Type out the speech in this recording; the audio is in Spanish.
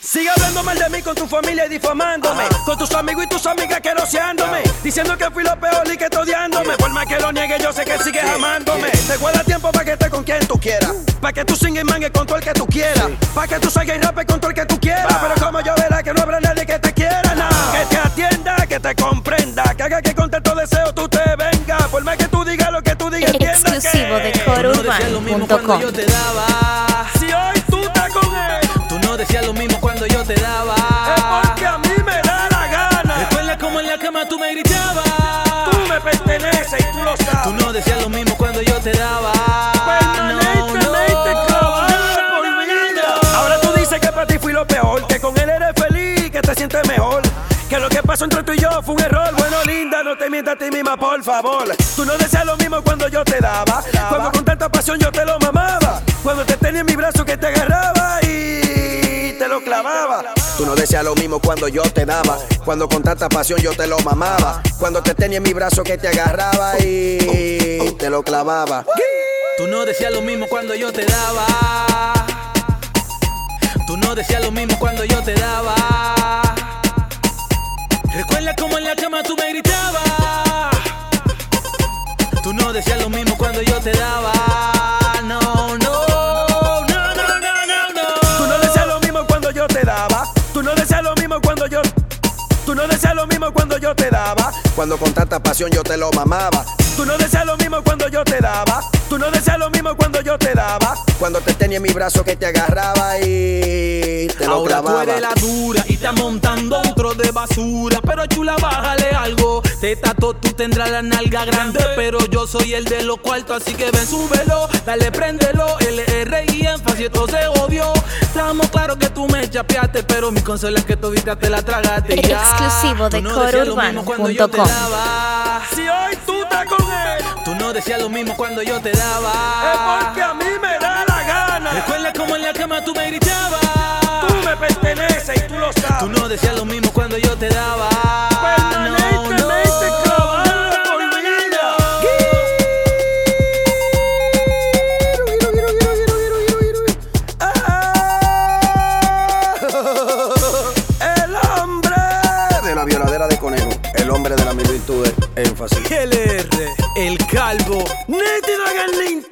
Sigue hablando mal de mí con tu familia y difamándome. Con tus amigos y tus amigas queroseándome, diciendo que fui lo peor y que estoy odiándome. Por más que lo niegue, yo sé que sigues amándome. Te guarda tiempo para que estés con quien tú quieras, para que tú singas y mangues con todo el que tú quieras, para que tú salgas y rapes con todo el que tú quieras. Pero como yo verás que no habrá nadie que te quiera, no. Que te atienda, que te comprenda, que haga que con tanto deseo tú te vengas. Por más que tú digas lo que tú digas, entienda exclusivo que de corourbano.com. Yo te daba. si hoy tú estás con él, Tú no decías lo mismo cuando yo te daba. es porque a mí me da la gana. Recuerda cómo en la cama tú me gritabas. Tú me perteneces y tú lo sabes. Tú no decías lo mismo cuando yo te daba. Permanentemente clavada por vida. Ahora tú dices que para ti fui lo peor, que con él eres feliz, que te sientes mejor, que lo que pasó entre tú y yo fue un error. Bueno, linda, no te mientas a ti misma, por favor. Tú no decías lo mismo cuando yo te daba, cuando con tanta pasión yo te lo mamaba, cuando te tenía en mi brazo que te agarraba y te lo clavaba. Tú no decías lo mismo cuando yo te daba, cuando con tanta pasión yo te lo mamaba, cuando te tenía en mi brazo que te agarraba y te lo clavaba. Tú no decías lo mismo cuando yo te daba. Tú no decías lo mismo cuando yo te daba. Recuerda cómo en la cama tú me gritabas. Tú no decías lo mismo cuando yo te daba. No, no, no, no, no, no, no. Tú no decías lo mismo cuando yo te daba, tú no decías lo mismo cuando yo, tú no decías lo mismo cuando yo te daba, Cuando con tanta pasión yo te lo mamaba, tú no decías lo mismo cuando yo te daba, tú no decías lo mismo cuando yo te daba. cuando te tenía en mi brazo que te agarraba y te lo Ahora tú clavaba. eres la dura y estás montando otro de basura. Pero chula, bájale algo. Tú tendrás la nalga grande, pero yo soy el de los cuartos, así que ven, súbelo, dale, préndelo. LR y énfasis, esto se odió. Estamos claros que tú me chapeaste, pero mi consuelo es que todita te la tragaste ya. Exclusivo de Tú no decías lo mismo cuando yo te corourbano.com. daba. Si hoy tú estás con él, Tú no decías lo mismo cuando yo te es daba. porque a mí me da la gana. Recuerda cómo en la cama tú me gritabas. Tú me perteneces y tú lo sabes. Tú no decías lo mismo cuando yo te daba. Permanentemente clavada por vida. El hombre De la violadera de conejo, el hombre de las mil virtudes, énfasis. LR, el calvo. nítido en el